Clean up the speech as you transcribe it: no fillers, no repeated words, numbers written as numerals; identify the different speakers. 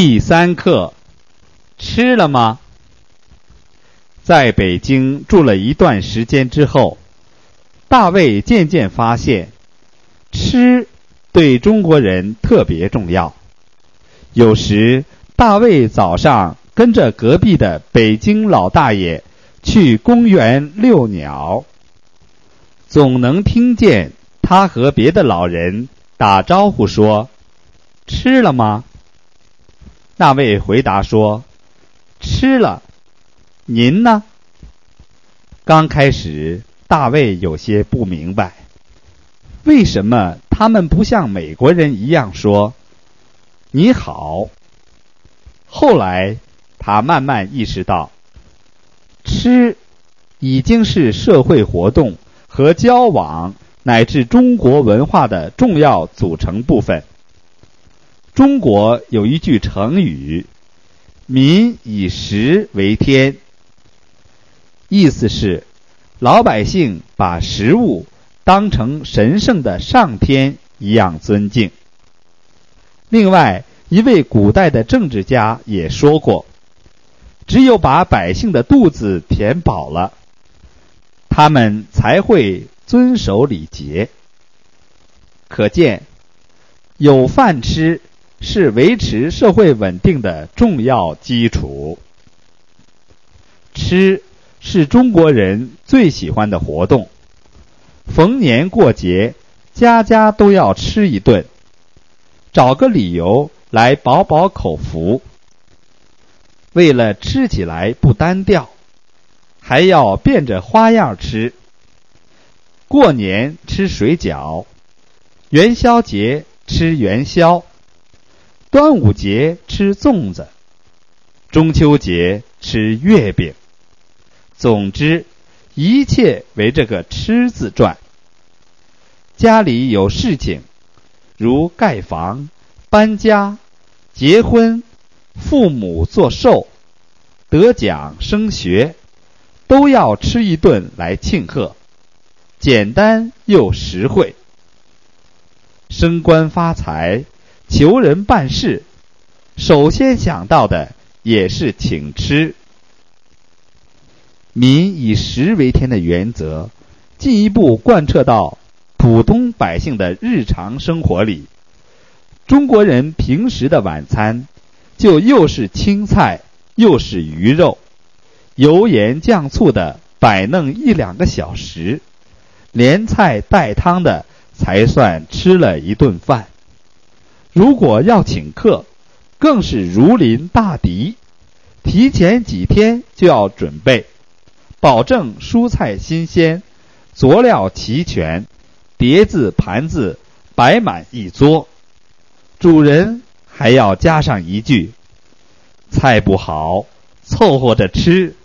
Speaker 1: 第3课，吃了吗？在北京住了一段时间之后，大卫渐渐发现，吃对中国人特别重要。有时，大卫早上跟着隔壁的北京老大爷去公园遛鸟，总能听见他和别的老人打招呼说：“吃了吗？”那位回答说：“吃了，您呢？”刚开始，大卫有些不明白，为什么他们不像美国人一样说“你好”。后来，他慢慢意识到，吃已经是社会活动和交往乃至中国文化的重要组成部分。中国有一句成语，民以食为天，意思是老百姓把食物当成神圣的上天一样尊敬。另外，一位古代的政治家也说过，只有把百姓的肚子填饱了，他们才会遵守礼节。可见，有饭吃是维持社会稳定的重要基础。吃是中国人最喜欢的活动，逢年过节，家家都要吃一顿，找个理由来饱饱口福。为了吃起来不单调，还要变着花样吃。过年吃水饺，元宵节吃元宵，端午节吃粽子，中秋节吃月饼。总之，一切围这个吃字转。家里有事情，如盖房、搬家、结婚、父母做寿、得奖升学，都要吃一顿来庆贺，简单又实惠。升官发财、求人办事，首先想到的也是请吃。民以食为天的原则，进一步贯彻到普通百姓的日常生活里。中国人平时的晚餐，就又是青菜又是鱼肉，油盐酱醋的摆弄1-2个小时，连菜带汤的才算吃了一顿饭。如果要请客，更是如临大敌，提前几天就要准备，保证蔬菜新鲜，佐料齐全，碟子盘子摆满一桌。主人还要加上一句：菜不好，凑合着吃。